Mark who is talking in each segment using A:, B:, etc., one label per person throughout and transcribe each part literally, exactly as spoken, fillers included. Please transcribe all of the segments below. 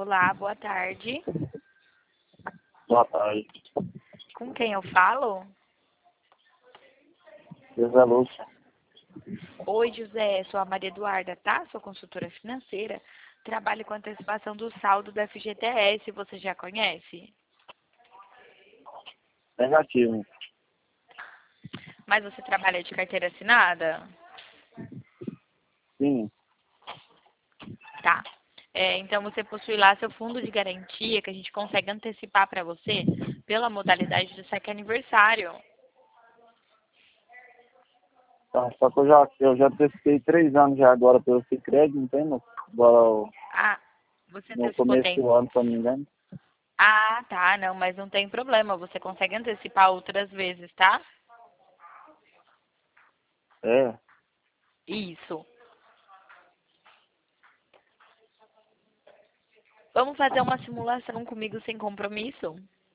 A: Olá, boa tarde.
B: Boa tarde.
A: Com quem eu falo?
B: José Lúcio.
A: Oi, José, sou a Maria Eduarda, tá? Sou consultora financeira. Trabalho com antecipação do saldo do F G T S, você já conhece?
B: Negativo.
A: Mas você trabalha de carteira assinada?
B: Sim.
A: Tá. É, então você possui lá seu fundo de garantia que a gente consegue antecipar para você pela modalidade do saque aniversário.
B: Tá, só que eu já, eu já testei três anos já agora pelo Sicredi, não tem? No, agora,
A: Ah, você
B: no
A: antecipou
B: começo
A: tem.
B: do ano, se eu não me engano.
A: Ah, tá, não, mas não tem problema. Você consegue antecipar outras vezes, tá?
B: É.
A: Isso. Vamos fazer uma simulação comigo sem compromisso?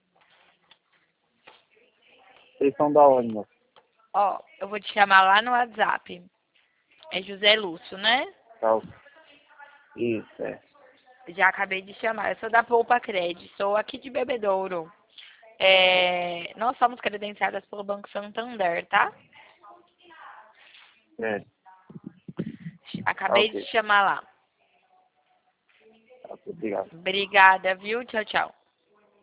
B: Vocês são da onde, moço?
A: Ó, eu vou te chamar lá no WhatsApp. É José Lúcio, né?
B: Tá. Isso, é.
A: Já acabei de chamar. Eu sou da Poupa Cred, sou aqui de Bebedouro. É, nós somos credenciadas pelo Banco Santander, tá?
B: É. Tá
A: Acabei de
B: ok.
A: chamar lá.
B: Tá, obrigado.
A: Obrigada, viu? Tchau, tchau.